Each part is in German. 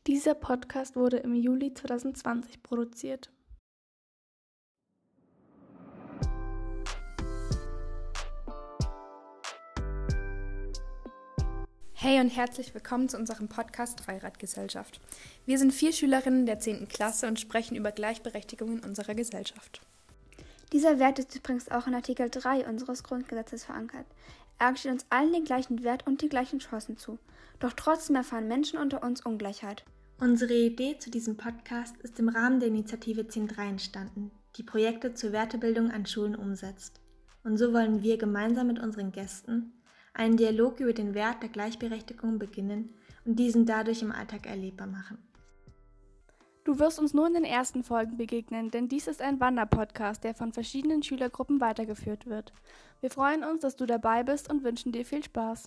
Dieser Podcast wurde im Juli 2020 produziert. Hey und herzlich willkommen zu unserem Podcast Dreiradgesellschaft. Wir sind 4 Schülerinnen der 10. Klasse und sprechen über Gleichberechtigung in unserer Gesellschaft. Dieser Wert ist übrigens auch in Artikel 3 unseres Grundgesetzes verankert. Er gesteht uns allen den gleichen Wert und die gleichen Chancen zu. Doch trotzdem erfahren Menschen unter uns Ungleichheit. Unsere Idee zu diesem Podcast ist im Rahmen der Initiative 10.3 entstanden, die Projekte zur Wertebildung an Schulen umsetzt. Und so wollen wir gemeinsam mit unseren Gästen einen Dialog über den Wert der Gleichberechtigung beginnen und diesen dadurch im Alltag erlebbar machen. Du wirst uns nur in den ersten Folgen begegnen, denn dies ist ein Wanderpodcast, der von verschiedenen Schülergruppen weitergeführt wird. Wir freuen uns, dass du dabei bist und wünschen dir viel Spaß.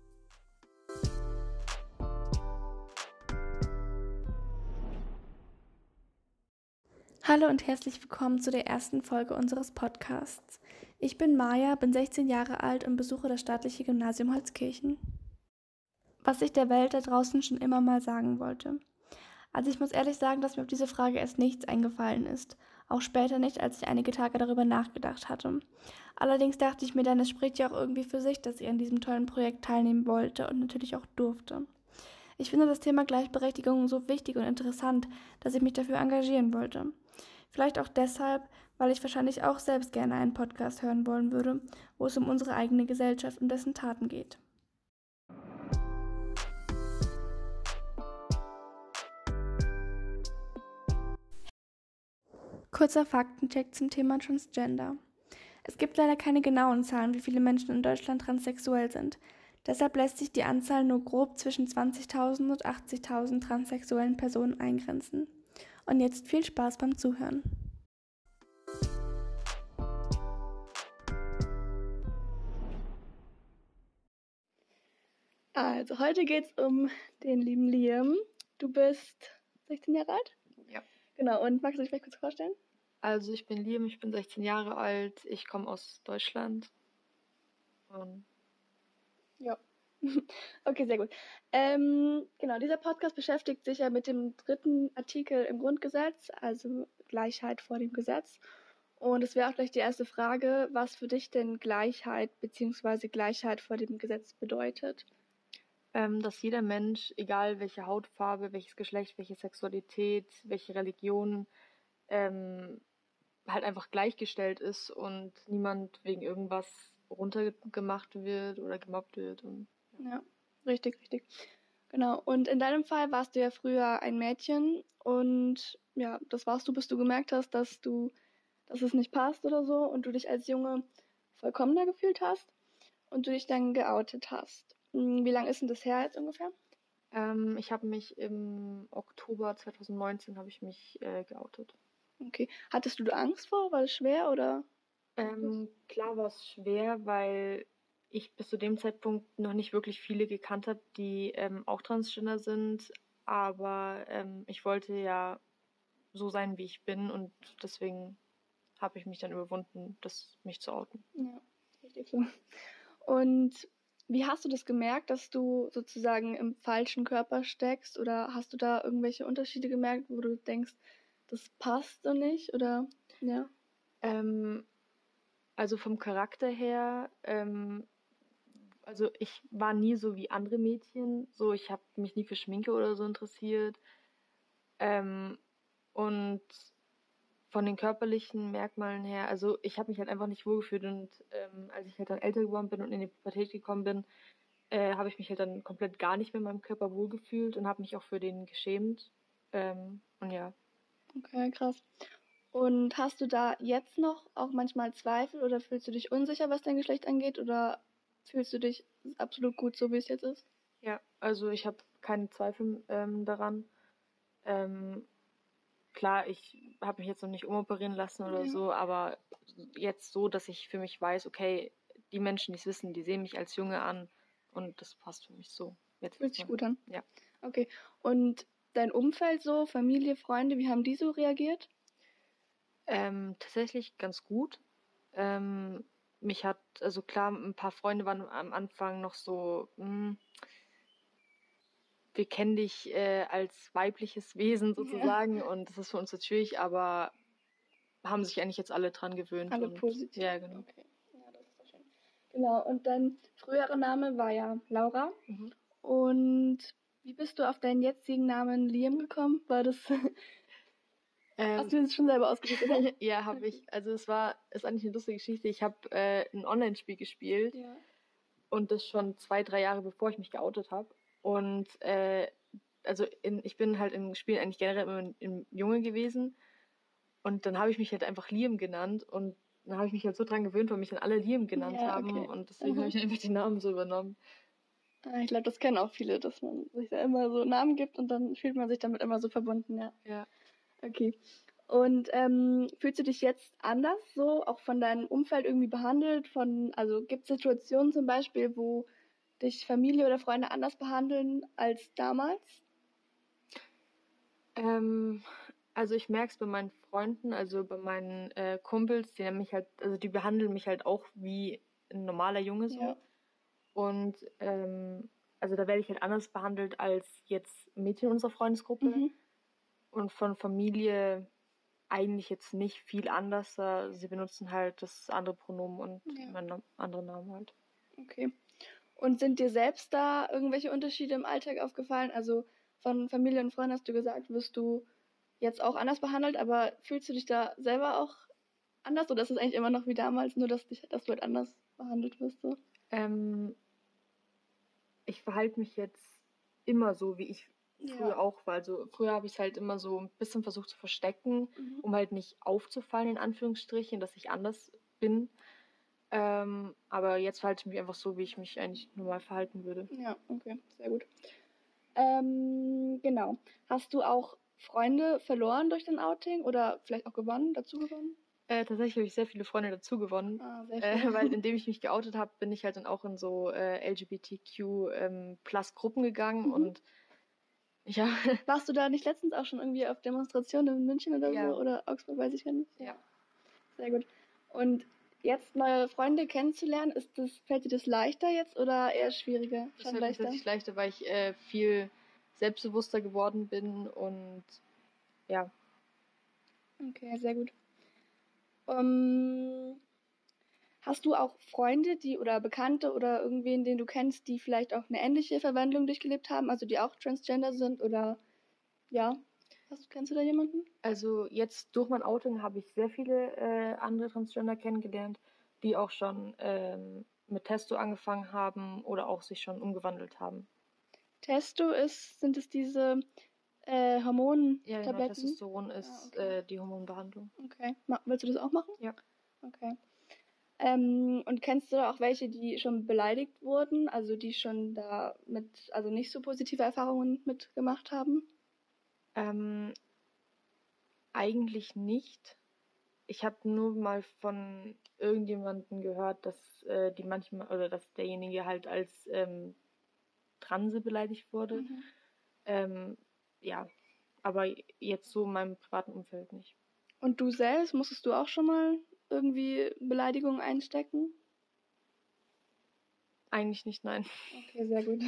Hallo und herzlich willkommen zu der ersten Folge unseres Podcasts. Ich bin Maja, bin 16 Jahre alt und besuche das staatliche Gymnasium Holzkirchen. Was ich der Welt da draußen schon immer mal sagen wollte. Also ich muss ehrlich sagen, dass mir auf diese Frage erst nichts eingefallen ist. Auch später nicht, als ich einige Tage darüber nachgedacht hatte. Allerdings dachte ich mir dann, es spricht ja auch irgendwie für sich, dass ich an diesem tollen Projekt teilnehmen wollte und natürlich auch durfte. Ich finde das Thema Gleichberechtigung so wichtig und interessant, dass ich mich dafür engagieren wollte. Vielleicht auch deshalb, weil ich wahrscheinlich auch selbst gerne einen Podcast hören wollen würde, wo es um unsere eigene Gesellschaft und dessen Taten geht. Kurzer Faktencheck zum Thema Transgender. Es gibt leider keine genauen Zahlen, wie viele Menschen in Deutschland transsexuell sind. Deshalb lässt sich die Anzahl nur grob zwischen 20.000 und 80.000 transsexuellen Personen eingrenzen. Und jetzt viel Spaß beim Zuhören. Also, heute geht es um den lieben Liam. Du bist 16 Jahre alt? Ja. Genau, und magst du dich vielleicht kurz vorstellen? Also ich bin Liam, ich bin 16 Jahre alt, ich komme aus Deutschland. Ja. Okay, sehr gut. Genau, dieser Podcast beschäftigt sich ja mit dem 3. Artikel im Grundgesetz, also Gleichheit vor dem Gesetz. Und es wäre auch gleich die erste Frage, was für dich denn Gleichheit bzw. Gleichheit vor dem Gesetz bedeutet. Dass jeder Mensch, egal welche Hautfarbe, welches Geschlecht, welche Sexualität, welche Religion, halt einfach gleichgestellt ist und niemand wegen irgendwas runtergemacht wird oder gemobbt wird. Ja, richtig. Genau. Und in deinem Fall warst du ja früher ein Mädchen und ja, das warst du, bis du gemerkt hast, dass es nicht passt oder so und du dich als Junge vollkommener gefühlt hast und du dich dann geoutet hast. Wie lange ist denn das her jetzt ungefähr? Ich habe mich im Oktober 2019 geoutet. Okay. Hattest du da Angst vor? War das schwer oder? Klar war es schwer, weil ich bis zu dem Zeitpunkt noch nicht wirklich viele gekannt habe, die auch Transgender sind. Aber ich wollte ja so sein, wie ich bin und deswegen habe ich mich dann überwunden, mich zu outen. Ja, richtig so. Und wie hast du das gemerkt, dass du sozusagen im falschen Körper steckst? Oder hast du da irgendwelche Unterschiede gemerkt, wo du denkst, das passt so nicht? Oder ja? Also vom Charakter her, also ich war nie so wie andere Mädchen. So, ich habe mich nie für Schminke oder so interessiert. Und von den körperlichen Merkmalen her, also ich habe mich halt einfach nicht wohlgefühlt und als ich halt dann älter geworden bin und in die Pubertät gekommen bin, habe ich mich halt dann komplett gar nicht mehr in meinem Körper wohlgefühlt und habe mich auch für den geschämt. Und ja. Okay, krass. Und hast du da jetzt noch auch manchmal Zweifel oder fühlst du dich unsicher, was dein Geschlecht angeht? Oder fühlst du dich absolut gut, so wie es jetzt ist? Ja, also ich habe keine Zweifel daran. Klar, ich habe mich jetzt noch nicht umoperieren lassen oder so, aber jetzt so, dass ich für mich weiß, okay, die Menschen, die es wissen, die sehen mich als Junge an und das passt für mich so. Jetzt Fühlt sich gut an? Ja. Okay. Und dein Umfeld so, Familie, Freunde, wie haben die so reagiert? Tatsächlich ganz gut. Also klar, ein paar Freunde waren am Anfang noch so, wir kennen dich als weibliches Wesen sozusagen und das ist für uns natürlich, aber haben sich eigentlich jetzt alle dran gewöhnt. Alle und positiv. Ja, genau. Okay, ja, das ist doch schön. Genau, und dein früherer Name war ja Laura. Mhm. Und wie bist du auf deinen jetzigen Namen Liam gekommen? War das, hast du das schon selber ausgesucht, oder? Ja, habe ich. Also ist eigentlich eine lustige Geschichte. Ich habe ein Online-Spiel gespielt Ja. und das schon 2, 3 Jahre bevor ich mich geoutet habe. Und ich bin halt in Spielen eigentlich generell immer ein Junge gewesen. Und dann habe ich mich halt einfach Liam genannt und dann habe ich mich halt so dran gewöhnt, weil mich dann alle Liam genannt Ja, haben okay. und deswegen habe ich dann einfach den Namen so übernommen. Ich glaube, das kennen auch viele, dass man sich da immer so Namen gibt und dann fühlt man sich damit immer so verbunden, ja. Ja. Okay. Und fühlst du dich jetzt anders so, auch von deinem Umfeld irgendwie behandelt? Also gibt es Situationen zum Beispiel, wo dich Familie oder Freunde anders behandeln als damals? Also ich merke es bei meinen Freunden, also bei meinen Kumpels, die nennen mich halt, also die behandeln mich halt auch wie ein normaler Junge so. Ja. Und also da werde ich halt anders behandelt als jetzt Mädchen in unserer Freundesgruppe. Mhm. Und von Familie eigentlich jetzt nicht viel anders. Sie benutzen halt das andere Pronomen und Ja. meinen anderen Namen halt. Okay. Und sind dir selbst da irgendwelche Unterschiede im Alltag aufgefallen? Also von Familie und Freunden hast du gesagt, wirst du jetzt auch anders behandelt, aber fühlst du dich da selber auch anders oder ist es eigentlich immer noch wie damals, nur dass du halt anders behandelt wirst? So? Ich verhalte mich jetzt immer so, wie ich früher Ja. auch war. Also früher habe ich es halt immer so ein bisschen versucht zu verstecken, um halt nicht aufzufallen, in Anführungsstrichen, dass ich anders bin. Aber jetzt verhalte ich mich einfach so, wie ich mich eigentlich normal verhalten würde. Ja, okay, sehr gut. Genau. Hast du auch Freunde verloren durch dein Outing oder vielleicht auch dazu gewonnen? Tatsächlich habe ich sehr viele Freunde dazu gewonnen, Ah, sehr schön. weil indem ich mich geoutet habe, bin ich halt dann auch in so LGBTQ plus Gruppen gegangen und ja. Warst du da nicht letztens auch schon irgendwie auf Demonstrationen in München oder Ja. so oder Augsburg, weiß ich gar nicht? Ja. Sehr gut. Und jetzt neue Freunde kennenzulernen, fällt dir das leichter jetzt oder eher schwieriger? Das Schon fällt mir leichter? tatsächlich leichter, weil ich viel selbstbewusster geworden bin und ja. Okay, sehr gut. Hast du auch Freunde, oder Bekannte oder irgendwen, den du kennst, die vielleicht auch eine ähnliche Verwandlung durchgelebt haben, also die auch Transgender sind oder ja? Kennst du da jemanden? Also jetzt durch mein Outing habe ich sehr viele andere Transgender kennengelernt, die auch schon mit Testo angefangen haben oder auch sich schon umgewandelt haben. Testo sind es diese Hormontabletten? Ja, genau, Testosteron ist okay. die Hormonbehandlung. Okay. Willst du das auch machen? Ja. Okay. Und kennst du da auch welche, die schon beleidigt wurden, also die schon also nicht so positive Erfahrungen mitgemacht haben? Eigentlich nicht. Ich habe nur mal von irgendjemandem gehört, dass die manchmal oder dass derjenige halt als Transe beleidigt wurde. Ja, aber jetzt so in meinem privaten Umfeld nicht. Und du selbst, musstest du auch schon mal irgendwie Beleidigungen einstecken? Eigentlich nicht, nein. Okay, sehr gut.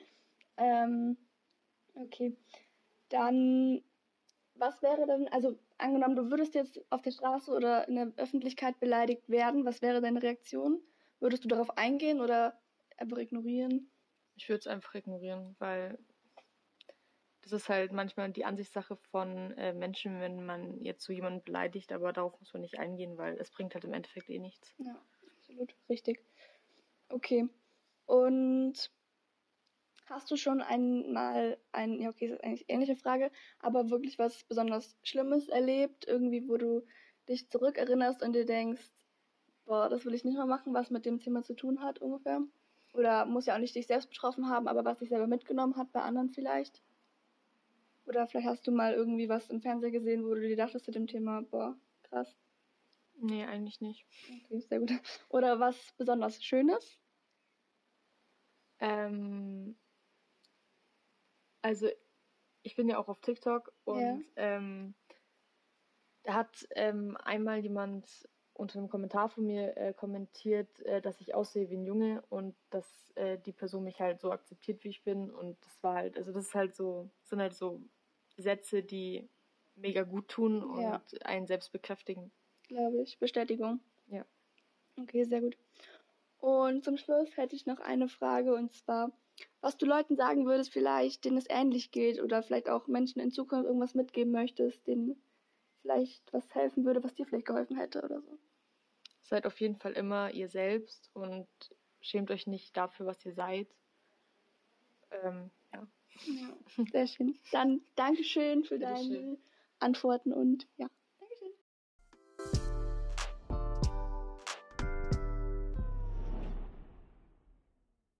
Okay. Dann, was wäre denn, also angenommen, du würdest jetzt auf der Straße oder in der Öffentlichkeit beleidigt werden, was wäre deine Reaktion? Würdest du darauf eingehen oder einfach ignorieren? Ich würde es einfach ignorieren, weil das ist halt manchmal die Ansichtssache von Menschen, wenn man jetzt so jemanden beleidigt, aber darauf muss man nicht eingehen, weil es bringt halt im Endeffekt eh nichts. Ja, absolut richtig. Okay. Und hast du schon ja okay, das ist eigentlich eine ähnliche Frage, aber wirklich was besonders Schlimmes erlebt, irgendwie, wo du dich zurückerinnerst und dir denkst, boah, das will ich nicht mehr machen, was mit dem Thema zu tun hat ungefähr? Oder muss ja auch nicht dich selbst betroffen haben, aber was dich selber mitgenommen hat bei anderen vielleicht? Oder vielleicht hast du mal irgendwie was im Fernsehen gesehen, wo du dir dachtest zu dem Thema, boah, krass. Nee, eigentlich nicht. Okay, sehr gut. Oder was besonders Schönes? Also ich bin ja auch auf TikTok und da hat einmal jemand unter einem Kommentar von mir kommentiert, dass ich aussehe wie ein Junge und dass die Person mich halt so akzeptiert, wie ich bin. Und das war halt, also das ist halt so, sind halt so Sätze, die mega gut tun und einen selbst bekräftigen. Glaube ich. Bestätigung. Ja. Okay, sehr gut. Und zum Schluss hätte ich noch eine Frage, und zwar, was du Leuten sagen würdest, vielleicht, denen es ähnlich geht oder vielleicht auch Menschen in Zukunft irgendwas mitgeben möchtest, denen vielleicht was helfen würde, was dir vielleicht geholfen hätte oder so. Seid auf jeden Fall immer ihr selbst und schämt euch nicht dafür, was ihr seid. Ja. Ja, sehr schön. Dann Dankeschön für deine Antworten und ja.